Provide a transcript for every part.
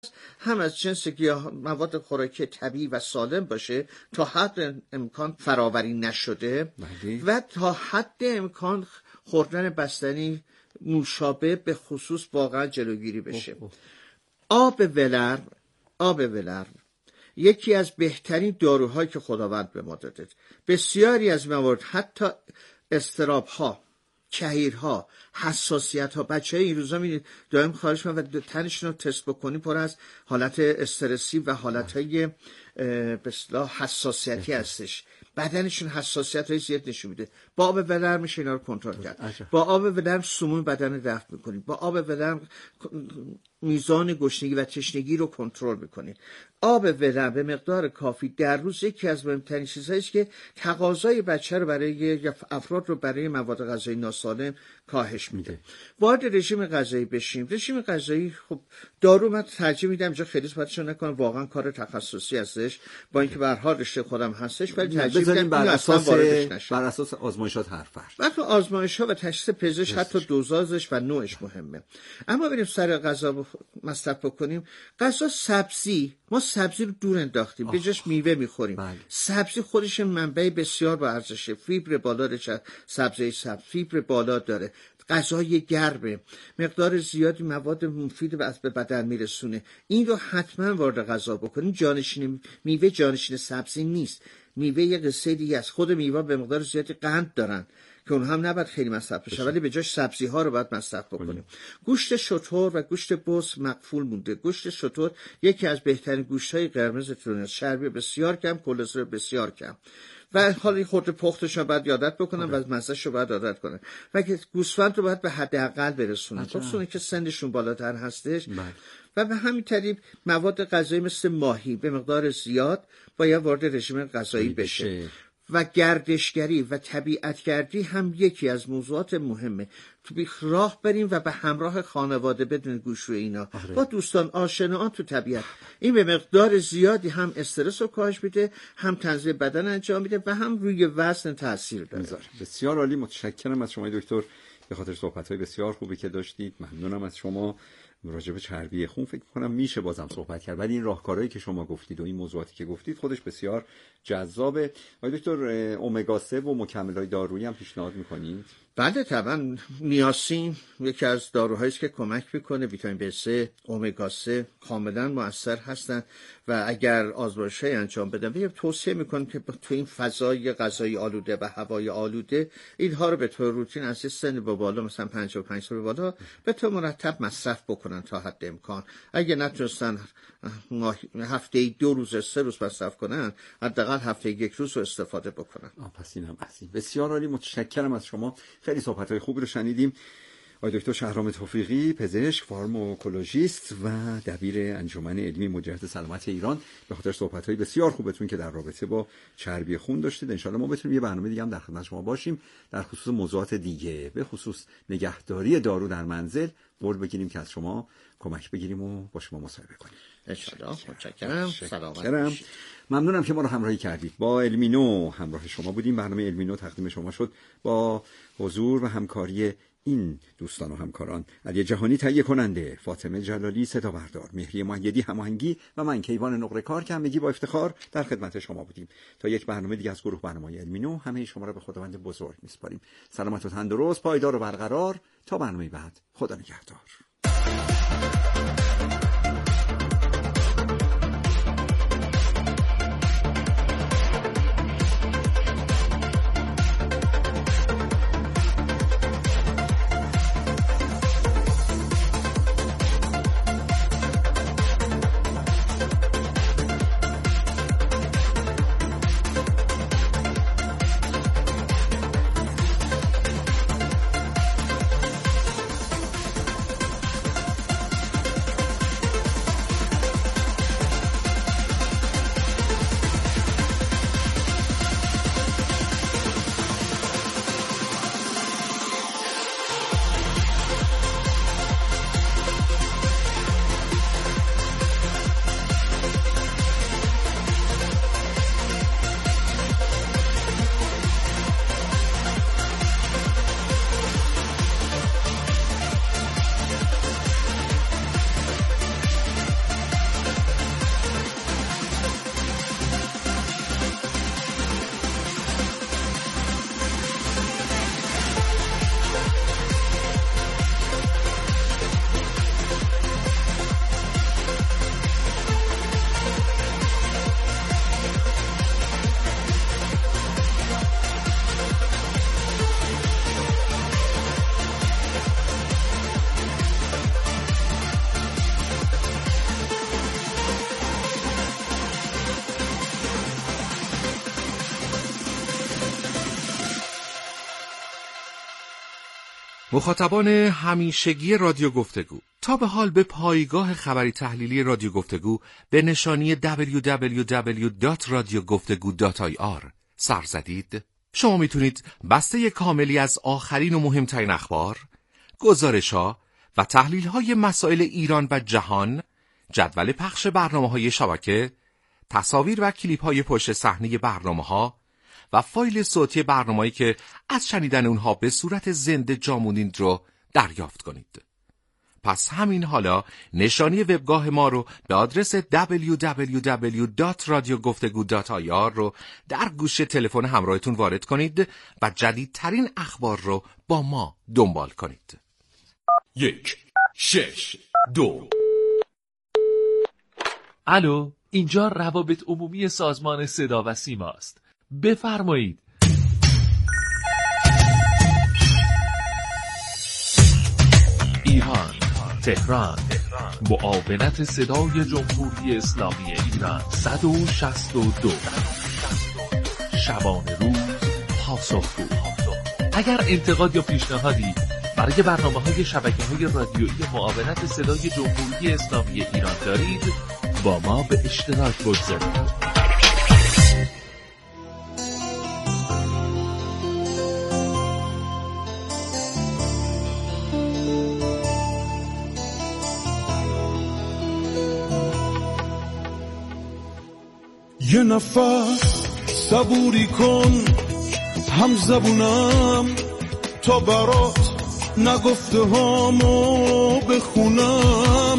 هم از جنس مواد خوراکی طبیعی و سالم باشه، تا حد امکان فراوری نشده و تا حد امکان خوردن بستنی نوشابه به خصوص واقعا جلوگیری بشه. آب ولرم یکی از بهترین داروهایی که خداوند به ما داده. بسیاری از موارد، حتی اضطراب‌ها، کهیرها، حساسیت‌ها، بچه‌ها این روزا می‌بینید دائم خارج می‌کنن و تنشون رو تست بکنی پر از حالت استرسی و حالت‌های به اصطلاح حساسیتی هستش. بدنشون حساسیت‌های زیاد نشون میده. با آب ولرم میشه اینا رو کنترل کرد. با آب ولرم سموم بدن دفع می‌کنید. با آب ولرم میزان گشنگی و تشنگی رو کنترل می‌کنید. آب ولرم به مقدار کافی در روز یکی از مهمترین چیزهایی است که تقاضای بچه رو برای افراد رو برای مواد غذایی ناسالم کاهش میده. وارد رژیم غذایی بشیم. رژیم غذایی خب دارو من ترجیح میدم اینجا خیلی صحبتشو نکنم، واقعا کار تخصصی هستش، با اینکه به هر حال رشته خودم هستش، ولی ترجیح میدم بر اساس آزمایشات هر فرد. مثلا آزمایش‌ها و تشخیص پزشک حتی دوزازش و نوعش مهمه. اما بریم سر غذا مصرف بکنیم. غذا سبزی، ما سبزی رو دور انداختیم، به جاش میوه میخوریم. سبزی خودش منبع بسیار با ارزشه، فیبر بالا داره، سبزی فیبر بالا داره، غذای گرمه، مقدار زیادی مواد مفید به بدن میرسونه. این رو حتما وارد غذا بکنیم. جانشین میوه جانشین سبزی نیست. میوه یه قصه دیگه است. خود میوه به مقدار زیادی قند دارن که اون هم نباید خیلی مصرف بشه، ولی به جاش سبزی ها رو باید مصرف بکنیم. گوشت شتر و گوشت بز مقفول مونده. گوشت شتر یکی از بهترین گوشت های قرمز دنیاست. چربی بسیار کم، کلسترول بسیار کم. و حالا خورده پختش رو باید یادت بکنن و مزهش رو باید عادت کنن. و که گوسفند رو باید به حداقل برسونن، خصوصا که سنشون بالاتر هستش. و به همین ترتیب مواد غذایی مثل ماهی به مقدار زیاد باید وارد رژیم غذایی بشه. و گردشگری و طبیعتگردی هم یکی از موضوعات مهمه. تو راه بریم و به همراه خانواده بدون گوشو اینا با دوستان آشنایان تو طبیعت. این به مقدار زیادی هم استرس رو کاهش میده، هم تنظیم بدن انجام میده و هم روی وزن تاثیر داره. بسیار عالی. متشکرم از شما دکتر به خاطر صحبت‌های بسیار خوبی که داشتید. ممنونم از شما. راجع به چربی خون فکر می‌کنم میشه بازم صحبت کرد، ولی این راهکارهایی که شما گفتید و این موضوعاتی که گفتید خودش بسیار جذابه. آقای دکتر، امگا 3 و مکمل‌های دارویی هم پیشنهاد می‌کنید؟ بله طبعا. نیاسین یکی از داروهایی است که کمک میکنه. ویتامین B3، امگا 3 کاملا مؤثر هستن و اگر آزمایش‌های انجام بدن توصیه میکنم که تو این فضای غذایی آلوده و هوای آلوده اینها رو به طور روتین از سن به بالا، مثلا 55 سال به بالا، به طور مرتب مصرف بکنن تا حد امکان. اگه نتونستن هفته 2 روز 3 روز مصرف کنن، حداقل هفته 1 روز رو استفاده بکنن. پس اینم هستی. بسیار عالی. متشکرم از شما. خیلی صحبت‌های خوبی رو شنیدیم. آقای دکتر شهرام توفیقی، پزشک، فارماکولوژیست و دبیر انجمن علمی مجهز سلامت ایران، به خاطر صحبت‌های بسیار خوبتون که در رابطه با چربی خون داشتید. ان شاءالله ما بتونیم یه برنامه دیگه هم در خدمت شما باشیم در خصوص موضوعات دیگه، به خصوص نگهداری دارو در منزل، قول بگیریم که از شما کمک بگیریم و با شما مصاحبه کنیم. ان شاءالله. متشکرم. سلامت. ممنونم که ما رو همراهی کردید. با علمینو همراه شما بودیم. برنامه علمینو تقدیم شما شد با حضور و همکاری این دوستان و همکاران: علی جهانی تهیه کننده، فاطمه جلالی صدا بردار، مهری مؤیدی هماهنگی و من کیوان نقره کار که همگی با افتخار در خدمت شما بودیم. تا یک برنامه دیگه از گروه برنامه‌های علمینو، همه شما را به خداوند بزرگ میسپاریم. سلامت و تندرست، پایدار و برقرار. تا برنامه بعد، خدا نگهدار. مخاطبان همیشگی رادیو گفتگو، تا به حال به پایگاه خبری تحلیلی رادیو گفتگو به نشانی www.radiogoftegu.ir سر زدید؟ شما میتونید بسته کاملی از آخرین و مهمترین اخبار، گزارش‌ها و تحلیل‌های مسائل ایران و جهان، جدول پخش برنامه‌های شبکه، تصاویر و کلیپ‌های پشت صحنه برنامه‌ها و فایل صوتی برنامه‌ای که از شنیدن اونها به صورت زنده جا موندید رو دریافت کنید. پس همین حالا نشانی وبگاه ما رو به آدرس www.radiogoftegu.ir رو در گوشه تلفن همراهتون وارد کنید و جدیدترین اخبار رو با ما دنبال کنید. 1 6 2. الو، اینجا روابط عمومی سازمان صدا و سیما است. بفرمایید. ایران، تهران، معاونت صدای جمهوری اسلامی ایران 162. شبانه روز پاسخگو. اگر انتقاد یا پیشنهادی برای برنامه‌های شبکه‌های رادیویی معاونت صدای جمهوری اسلامی ایران دارید، با ما به اشتراک بگذارید. یه نفس صبوری کن، هم زبونم تا برات نگفته هامو بخونم.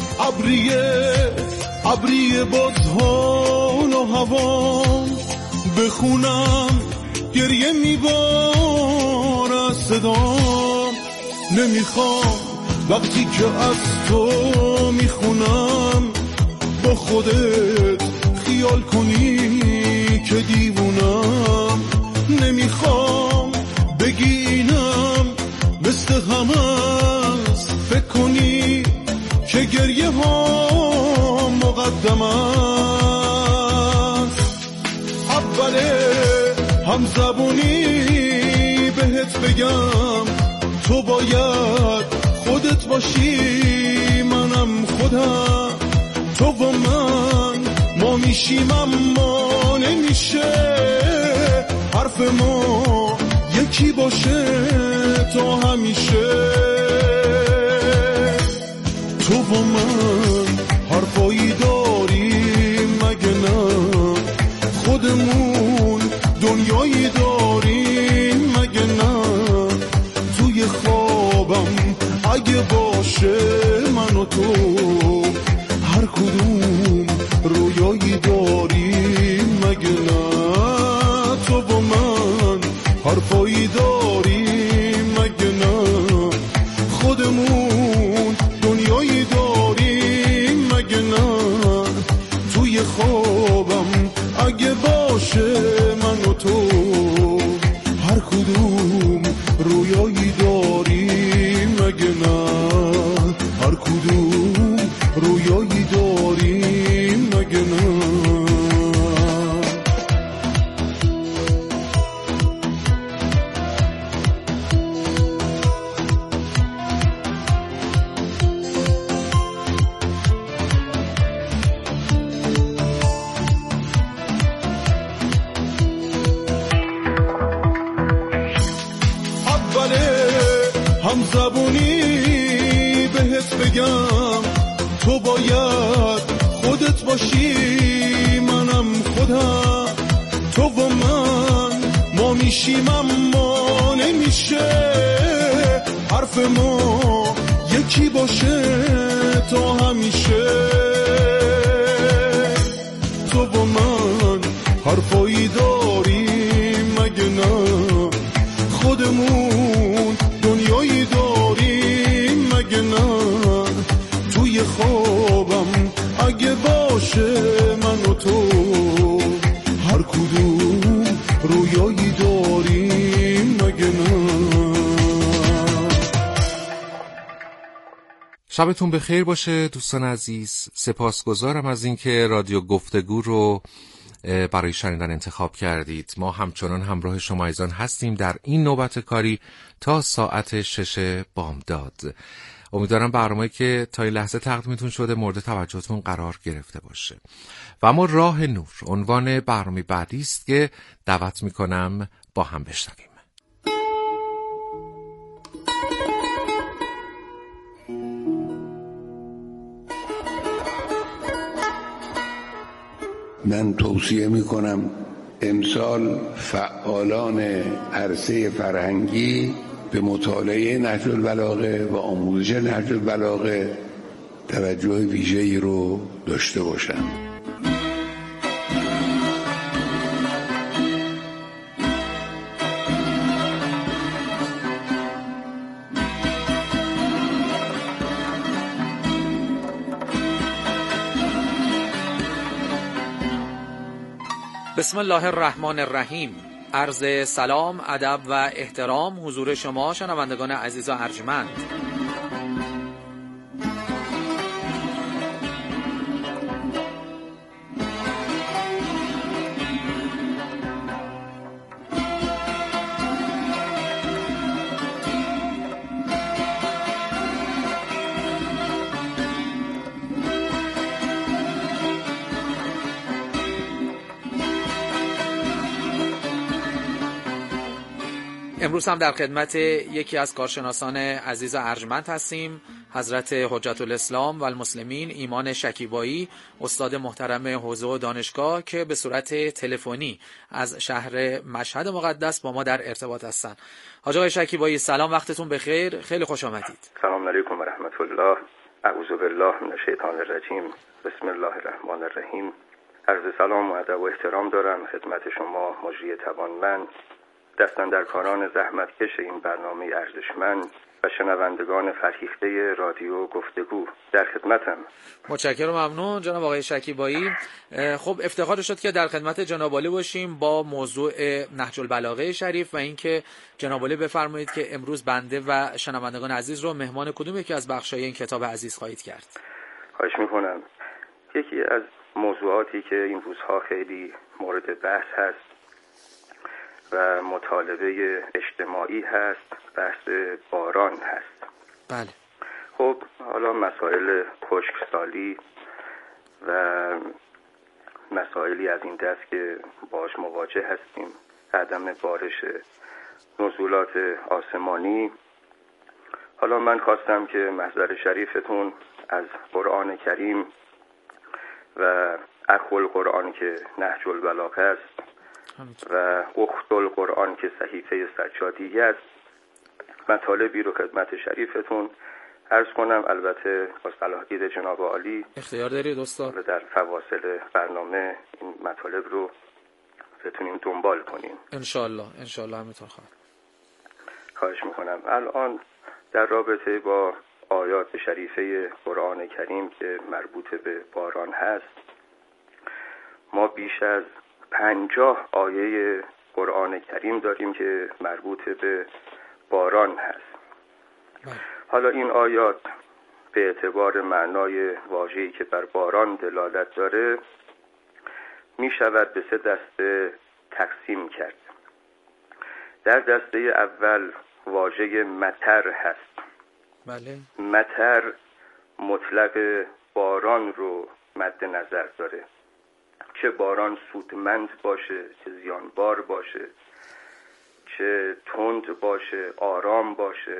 ابریه بازهان و هوام بخونم. گریه میباره صدام، نمیخوام وقتی که از تو میخونم با خودت خیال کنی که دیوونم. نمیخوام بگی اینم مثل همست، فکر کنی که گریه ها مقدم است. اوله هم زبونی بهت بگم، تو باید خودت باشی، منم خودم. تو و من ما میشیم اما نمیشه حرف ما یکی باشه تا همیشه. تو و من حرفایی داریم مگه نه؟ خودمون دنیایی داریم مگه نه؟ توی خوابم اگه باشه من و تو، هر کدوم رویایی داریم مگه نه؟ تو و من حرفایی داریم مگه نه؟ خودمون دنیایی داریم مگه نه؟ توی خوابم اگه باشه من و تو، هر کدوم رویایی داریم مگه نه؟ هر کدوم رویایی داریم مگه نه؟ هم زبونی بهت بگم، تو باید خودت باشی، منم خودم. تو و من ما میشیم اما نمیشه حرف ما یکی باشه تا همیشه. تو و من حرفایی داریم مگه نه؟ خودمون دنیایی داریم مگه نه؟ توی خوابم اگه باشه من و تو، هر کدوم رویایی داریم مگه نه؟ شبتون بخیر باشه دوستان عزیز. سپاسگزارم از اینکه رادیو گفتگو رو برای شنیدن انتخاب کردید. ما همچنان همراه شما عزیزان هستیم در این نوبت کاری تا ساعت 6 بامداد. امیدوارم برنامه‌ای که تا این لحظه تقدیمتون شده مورد توجهتون قرار گرفته باشه. و اما راه نور عنوان برنامه بعدی است که دعوت می‌کنم با هم بشنویم. من توصیه می‌کنم امسال فعالان عرصه فرهنگی به مطالعه نهج البلاغه و آموزش نهج البلاغه توجه ویژه‌ای رو داشته باشند. بسم الله الرحمن الرحیم. عرض سلام، ادب و احترام حضور شما شنوندگان عزیز و ارجمند. امروز هم در خدمت یکی از کارشناسان عزیز و ارجمند هستیم، حضرت حجت الاسلام و المسلمین ایمان شکیبایی، استاد محترم حوزه و دانشگاه که به صورت تلفنی از شهر مشهد مقدس با ما در ارتباط هستند. حاج آقای شکیبایی سلام، وقتتون بخیر، خیلی خوش آمدید. سلام علیکم و رحمت الله. اعوذ بالله من الشیطان الرجیم. بسم الله الرحمن الرحیم. عرض سلام و ادب و احترام دارم خدمت شما مجری توانمند، دستاندرکاران زحمتکش این برنامه ارزشمند و شنوندگان فرهیخته رادیو گفتگو. در خدمتم. متشکرم، ممنون جناب آقای شکیبایی. خب افتخار شد که در خدمت جناب عالی باشیم با موضوع نهج البلاغه شریف و اینکه جناب عالی بفرمایید که امروز بنده و شنوندگان عزیز رو مهمان کدوم یکی از بخش‌های این کتاب عزیز خواهید کرد؟ خواهش می‌کنم. یکی از موضوعاتی که این روزها خیلی مورد بحث هست و مطالبه اجتماعی هست، بحث باران هست. بله. خب حالا مسائل خشکسالی و مسائلی از این دست که باش مواجه هستیم، عدم بارش نزولات آسمانی. حالا من خواستم که محضر شریفتون از قرآن کریم و اخو القرآن که نهج البلاغه است و اخت القرآن که صحیفه سجادیه است مطالبی رو خدمت شریفتون عرض کنم. البته با صلاح دید جناب عالی اختیار دارید استاد در فواصل برنامه این مطالب رو بتونیم دنبال کنیم انشالله همینطور خواهش میکنم. الان در رابطه با آیات شریفه قرآن کریم که مربوط به باران هست، ما بیش از 50 آیه قرآن کریم داریم که مربوط به باران هست. حالا این آیات به اعتبار معنای واژه‌ای که بر باران دلالت داره می شود به 3 دسته تقسیم کرد. در دسته اول واژه مطر هست. بله. مطر مطلق باران رو مد نظر داره، چه باران سودمند باشه، چه زیانبار باشه، چه تند باشه، آرام باشه.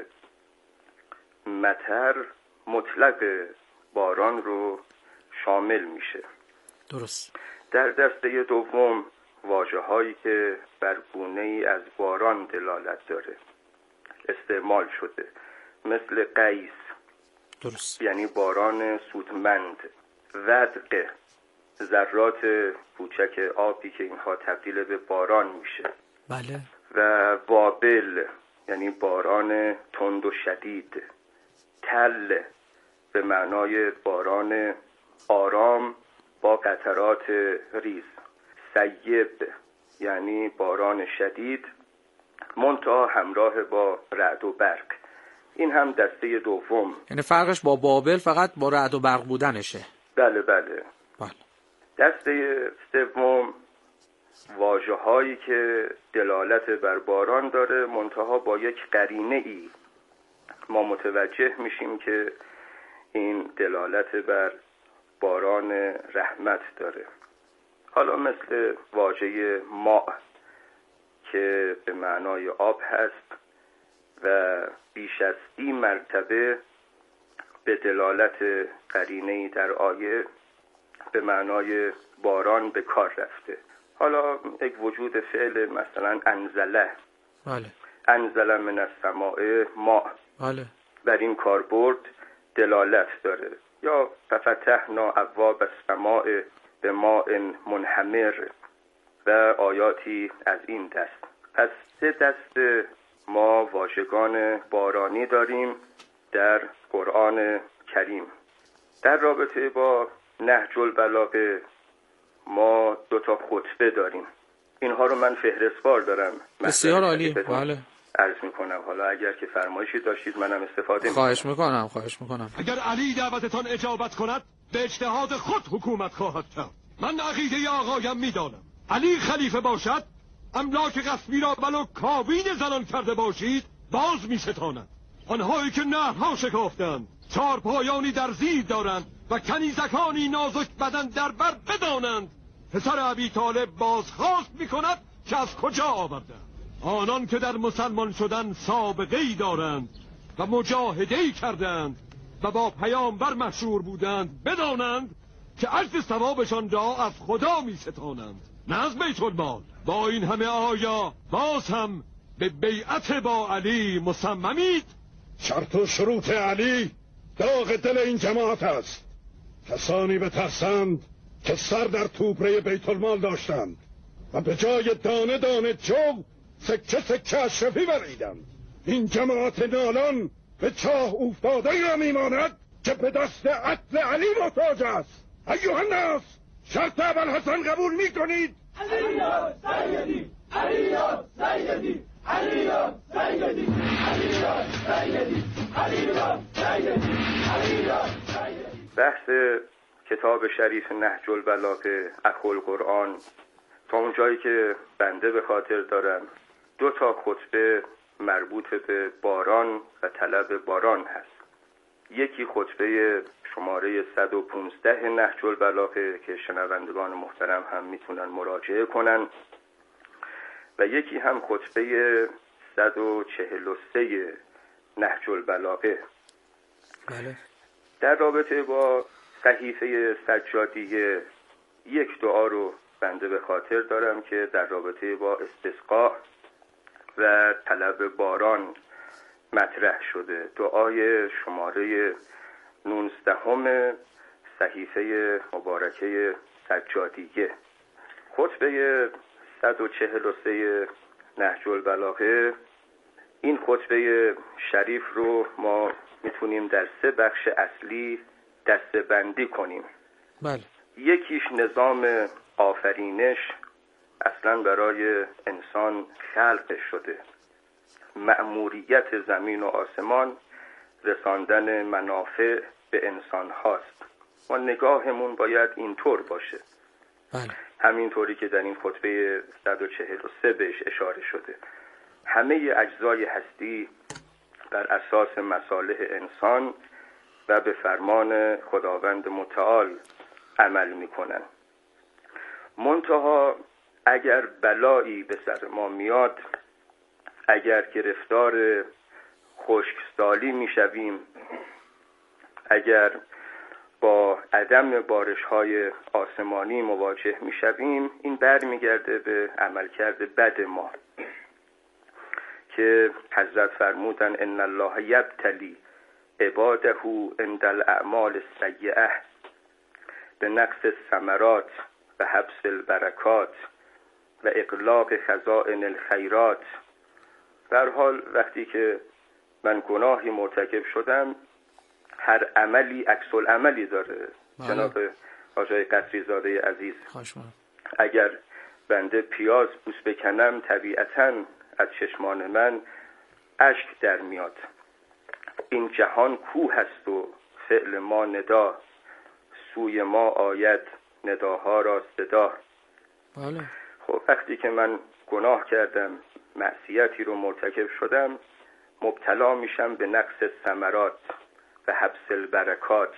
مطر مطلق باران رو شامل میشه. درست. در دسته دوم واژه هایی که بر گونه ای از باران دلالت داره استعمال شده، مثل قیس. درست. یعنی باران سودمند. ودق، ذرات کوچک آبی که اینها تبدیل به باران میشه. بله. و وابل یعنی باران تند و شدید. تل به معنای باران آرام با قطرات ریز. سیب یعنی باران شدید منتها همراه با رعد و برق. این هم دسته دوم. یعنی فرقش با بابل فقط با رعد و برق بودنشه. بله. بله. دسته سوم واژه هایی که دلالت بر باران داره، منتها با یک قرینه ای ما متوجه میشیم که این دلالت بر باران رحمت داره. حالا مثل واژه ماء که به معنای آب هست و بیش از 30 مرتبه به دلالت قرینه‌ای در آیه به معنای باران به کار رفته. حالا یک وجود فعل مثلا انزله، بله، انزل من السماء ماء، بله، بر این کاربرد دلالت داره. یا ففتحنا ابواب السماء بماء منهمر و آیاتی از این دست. پس 3 دست ما واژگان بارانی داریم در قرآن کریم. در رابطه با نهج البلاغه ما 2 تا خطبه داریم. اینها رو من فهرستوار دارم. بسیار عالی. بله، عرض میکنم. حالا اگر که فرمایشی داشتید منم استفاده خواهش میکنم. اگر علی دعوتتان اجابت کند به اجتهاد خود حکومت خواهد کرد. من عقیده آقایم میدانم علی خلیفه باشد، املاک غصبی را ولو کاوین زنان کرده باشید باز میستاند. آنهایی که نهرها شکافتند، چارپایانی در زیر دارند و کنیزکانی نازک بدن در بر بدانند. پسر ابی طالب بازخواست میکند که از کجا آورده. آنان که در مسلمان شدن سابقه‌ای دارند و مجاهده‌ای کردند و با پیامبر مشهور بودند بدانند که اجر ثوابشان را از خدا میستانند، نه از بیت المال. با این همه آیا باز هم به بیعت با علی مصممید؟ شرط و شروط علی داغ دل این جماعت است. کسانی بترسند که سر در توبره بیت المال داشتند و به جای دانه دانه جو سکه سکه اشرفی بریدند. این جماعت نالان به چاه افتاده را میماند که به دست عدل علی محتاج است. ایها الناس، شرط ابوالحسن قبول میکنید؟ علی سیدی، علی سیدی، علی سیدی، علی سیدی، علی سیدی، علی سیدی. بحث کتاب شریف نهج البلاغه اخوالقرآن تا اونجایی که بنده به خاطر دارم 2 تا خطبه مربوط به باران و طلب باران هست. یکی خطبه شماره 115 نهج البلاغه که شنوندگان محترم هم میتونن مراجعه کنن و یکی هم خطبه 143 نهج البلاغه. بله. در رابطه با صحیفه سجادیه یک دعا رو بنده به خاطر دارم که در رابطه با استسقا و طلب باران مطرح شده. دعای شماره 19 صحیفه مبارکه سجادیه. خطبه 143 نهج البلاغه، این خطبه شریف رو ما میتونیم در 3 بخش اصلی دسته‌بندی کنیم. بله. یکیش نظام آفرینش اصلا برای انسان خلق شده. مأموریت زمین و آسمان رساندن منافع به انسان هاست. ما نگاهمون باید اینطور باشه. بله. همینطوری که در این خطبه 143 بهش اشاره شده. همه اجزای هستی بر اساس مصالح انسان و به فرمان خداوند متعال عمل میکنن. منتها اگر بلایی به سر ما میاد، اگر گرفتار خشکسالی میشویم، اگر با عدم بارش‌های آسمانی مواجه میشویم، این برمیگرده به عملکرد بد ما که حضرت فرمودن ان الله یبتلی عباده عند الاعمال السیئه بنقص الثمرات و حبس البرکات و اغلاق خزائن الخیرات. در حال وقتی که من گناهی مرتکب شدم، هر عملی عکس العملی داره. جناب آقای قصری زاده عزیز، اگر بنده پیاز بوس بکنم، طبیعتاً از چشمان من اشک در میاد. این جهان کوه است و فعل ما ندا، سوی ما آید نداها را صدا. بله. خب وقتی که من گناه کردم، معصیتی رو مرتکب شدم، مبتلا میشم به نقص ثمرات و حبس البرکات.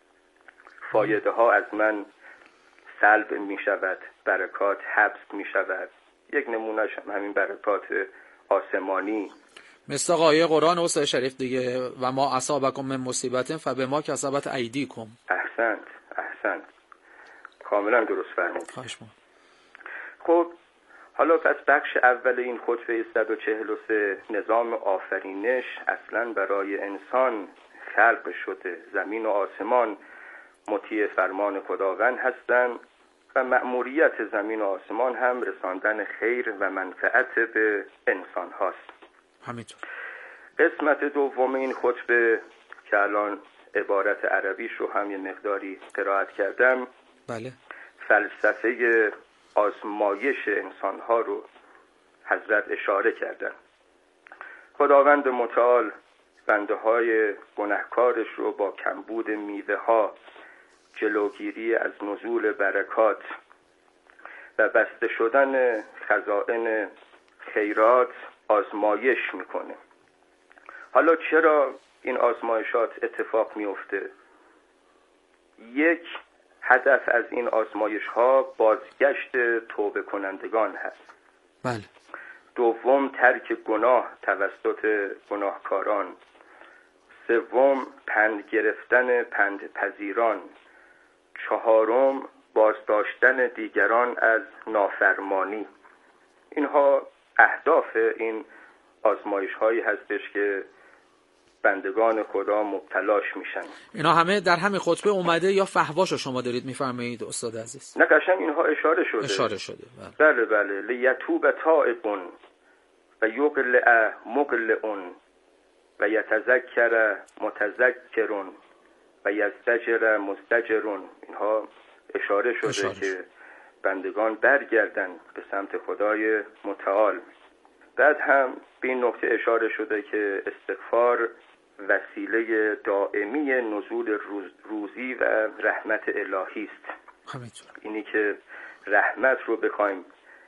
فایده ها از من سلب میشود، برکات حبس میشود. یک نمونهش هم همین برکات آسمانی، مثل آیه قرآن استاد شریف دیگه، و ما اصابکم من مصیبت فبما کسبت ایدیکم. احسنت کاملا درست فرمودید. خواهش می‌کنم. خب حالا پس بخش اول این خطبه 143، نظام آفرینش اصلا برای انسان خلق شده. زمین و آسمان مطیع فرمان خداوند هستند و مأموریت زمین و آسمان هم رساندن خیر و منفعت به انسان هاست. همینطور. قسمت دوم این خطبه که الان عبارت عربیش رو هم یه مقداری قرائت کردم، بله، فلسفه آزمایش انسان ها رو حضرت اشاره کردن. خداوند متعال بنده های گناهکارش رو با کمبود میوه ها، جلوگیری از نزول برکات و بسته شدن خزائن خیرات آزمایش میکنه. حالا چرا این آزمایشات اتفاق میفته؟ یک هدف از این آزمایش ها بازگشت توبه کنندگان هست. بله. دوم ترک گناه توسط گناهکاران. سوم پند گرفتن پند پذیران. چهارم بازداشتن دیگران از نافرمانی. اینها اهداف این آزمایش هایی هستش که بندگان خدا مبتلاش میشن. اینا همه در همین خطبه اومده یا فحواشو شما دارید میفرمایید استاد عزیز؟ نه قشنگ اینها اشاره شده. بله. لیتوب تائبون و یقلع مقلعون و یتذکر متذکرون و یزدجر مزدجرون. اینها اشاره شده که بندگان برگردن به سمت خدای متعال. بعد هم به این نکته اشاره شده که استغفار وسیله دائمی نزول روزی و رحمت الهی است. همینطور. اینی که رحمت رو بخوایم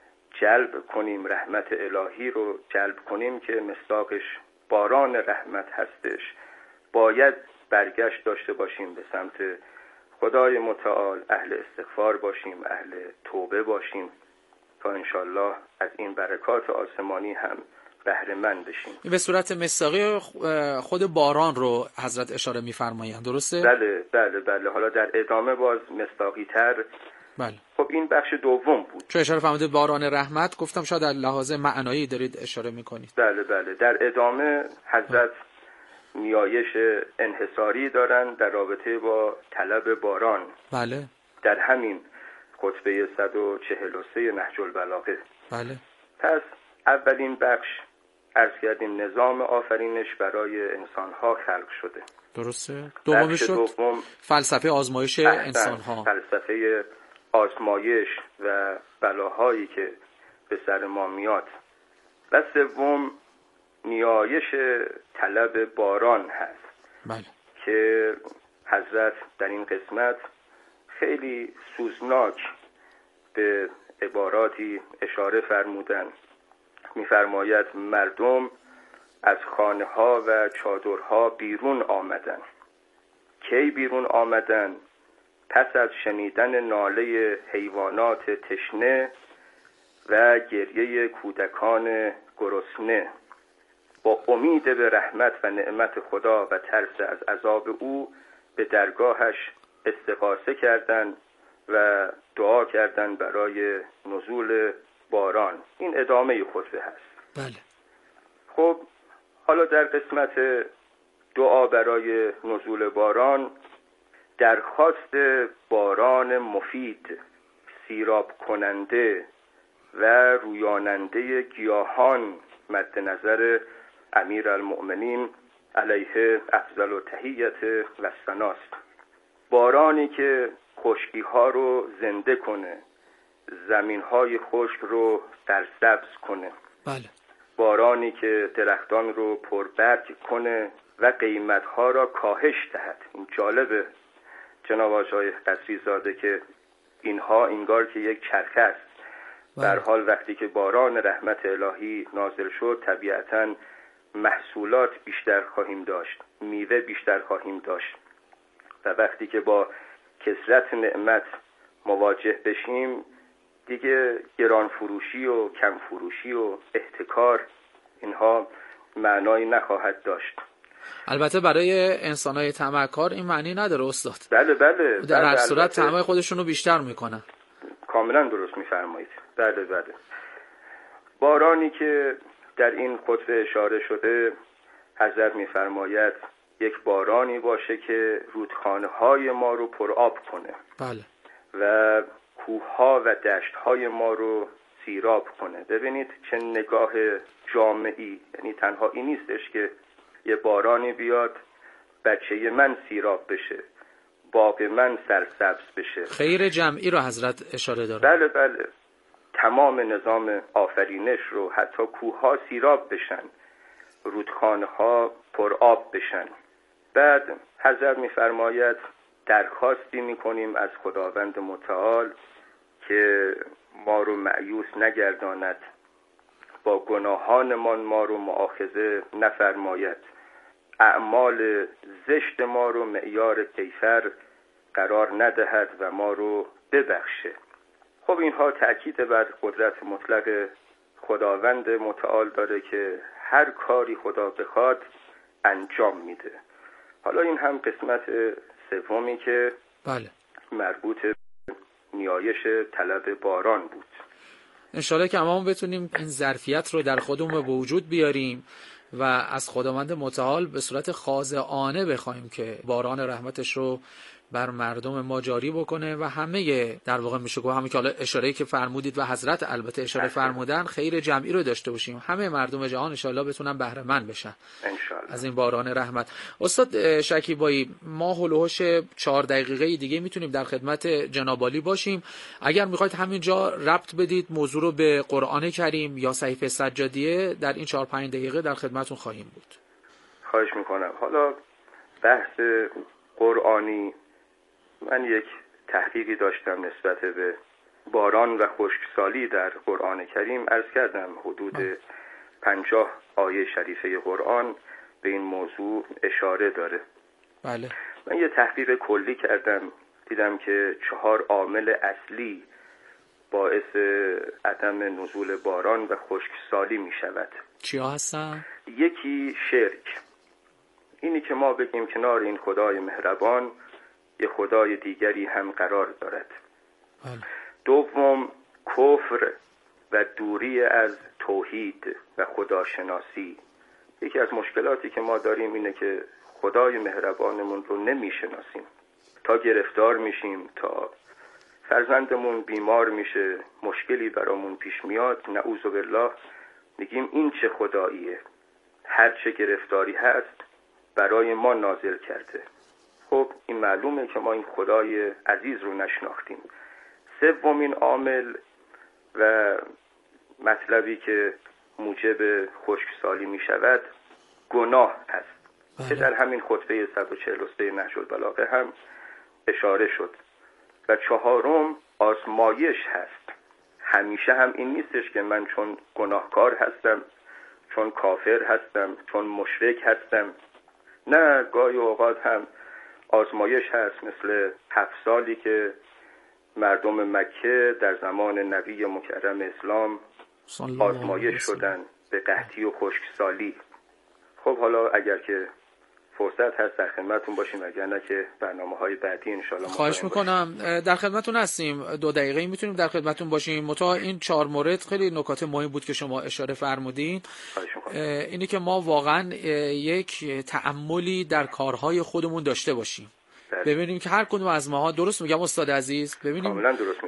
جلب کنیم، رحمت الهی رو جلب کنیم که مصداقش باران رحمت هستش، باید برگشت داشته باشیم به سمت خدای متعال، اهل استغفار باشیم، اهل توبه باشیم تا انشالله از این برکات آسمانی هم بهره مند بشیم. به صورت مصداقی خود باران رو حضرت اشاره می‌فرمایند، درسته؟ بله. حالا در ادامه باز مصداقی تر. بله. خب این بخش دوم بود. چون اشاره فرمودید باران رحمت، گفتم شاید در لحاظ معنایی دارید اشاره می‌کنید. بله. در ادامه حضرت نیایش انحصاری دارن در رابطه با طلب باران. بله. در همین خطبه 143 نهج البلاغه. بله. پس اولین بخش عرض کردیم نظام آفرینش برای انسان‌ها خلق شده. درسته. دومی شد فلسفه آزمایش انسان‌ها. فلسفه آزمایش و بلاهایی که به سر ما میاد. و سوم نیایش طلب باران هست. بله. که حضرت در این قسمت خیلی سوزناک به عباراتی اشاره فرمودن. می‌فرماید مردم از خانه ها و چادرها بیرون آمدن. کی بیرون آمدن؟ پس از شنیدن ناله حیوانات تشنه و گریه کودکان گرسنه، با امید به رحمت و نعمت خدا و ترس از عذاب او به درگاهش استغاثه کردند و دعا کردند برای نزول باران. این ادامه خطبه هست. بله. خب حالا در قسمت دعا برای نزول باران، درخواست باران مفید، سیراب کننده و رویاننده گیاهان مد نظر امیرالمؤمنین علیه افضل و تحیت و ثناست. بارانی که خشکی ها رو زنده کنه، زمین های خشک رو سرسبز کنه. بله. بارانی که درختان رو پربرگ کنه و قیمت ها را کاهش دهد. این جالبه جناب آقای قصری زاده که اینها انگار که یک چرخه است. به هر حال وقتی که باران رحمت الهی نازل شد طبیعتاً محصولات بیشتر خواهیم داشت، میوه بیشتر خواهیم داشت و وقتی که با کثرت نعمت مواجه بشیم دیگه گران فروشی و کم فروشی و احتکار اینها معنایی نخواهد داشت. البته برای انسان‌های طمعکار این معنی نداره استاد. بله در هر صورت طمع خودشون رو بیشتر میکنن. کاملا درست میفرمایید. بله. بارانی که در این خطبه اشاره شده حضرت میفرماید یک بارانی باشه که رودخانه‌های ما رو پرآب کنه. بله. و کوه‌ها و دشت‌های ما رو سیراب کنه. ببینید چه نگاه جامعی، یعنی تنها این نیستش که یه بارانی بیاد بچه من سیراب بشه، باغ من سرسبز بشه. خیر جمعی رو حضرت اشاره داره. بله. تمام نظام آفرینش رو، حتی کوه‌ها سیراب بشن، رودخانه‌ها پرآب بشن. بعد حضرت می‌فرماید درخواستی می‌کنیم از خداوند متعال که ما رو مأیوس نگرداند، با گناهانمان ما رو مؤاخذه نفرماید، اعمال زشت ما رو معیار کیفر قرار ندهد و ما رو ببخشه. خب اینها تأکید بر قدرت مطلق خداوند متعال داره که هر کاری خدا بخواد انجام میده. حالا این هم قسمت سومی که بله مربوط به نیایش طلب باران بود. انشالله که هممون بتونیم این ظرفیت رو در خودمون به وجود بیاریم و از خداوند متعال به صورت خاضعانه بخوایم که باران رحمتش رو بر مردم ما جاری بکنه و همه در واقع میشه گفت همین که حالا اشاره‌ای که فرمودید و حضرت البته اشاره فرمودن خیر جمعی رو داشته باشیم، همه مردم جهان ان شاءالله بتونن بهره مند بشن از این باران رحمت. استاد شکیبایی، ما هولوش 4 دقیقه دیگه میتونیم در خدمت جناب عالی باشیم. اگر میخواید همینجا ربط بدید موضوع رو به قرآن کریم یا صحیفه سجادیه، در این 4-5 دقیقه در خدمتتون خواهیم بود. خواهش میکنم. حالا بحث قرآنی، من یک تحقیقی داشتم نسبت به باران و خشکسالی در قرآن کریم. عرض کردم حدود 50 آیه شریفه قرآن به این موضوع اشاره داره. بله. من یه تحقیق کلی کردم، دیدم که 4 عامل اصلی باعث عدم نزول باران و خشکسالی می شود. چیا هستن؟ یکی شرک، اینی که ما بگیم کنار این خدای مهربان یه خدای دیگری هم قرار دارد. دوم کفر و دوری از توحید و خداشناسی. یکی از مشکلاتی که ما داریم اینه که خدای مهربانمون رو نمیشناسیم. تا گرفتار میشیم، تا فرزندمون بیمار میشه، مشکلی برامون پیش میاد، نعوذ بالله میگیم این چه خداییه، هر چه گرفتاری هست برای ما نازل کرده. خب این معلومه که ما این خدای عزیز رو نشناختیم. سومین عامل و مطلبی که موجب خشکسالی می شود گناه است که در همین خطبه 143 نهج البلاغه هم اشاره شد. و چهارم آزمایش هست. همیشه هم این نیستش که من چون گناهکار هستم، چون کافر هستم، چون مشرک هستم. نه، گاهی اوقات هم آزمایش هست، مثل 7 سالی که مردم مکه در زمان نبی مکرم اسلام آزمایش شدن به قحطی و خشکسالی. خب حالا اگر که فرصت هست در خدمتتون باشیم، اگر نه که برنامه‌های بعدی ان شاءالله. خواهش میکنم. در خدمتتون هستیم. 2 دقیقه میتونیم در خدمتتون باشیم. متا این 4 مورد خیلی نکات مهم بود که شما اشاره فرمودین. اینی که ما واقعا یک تأملی در کارهای خودمون داشته باشیم. ببینیم که هر کدوم از ماها، درست میگم استاد عزیز، ببینیم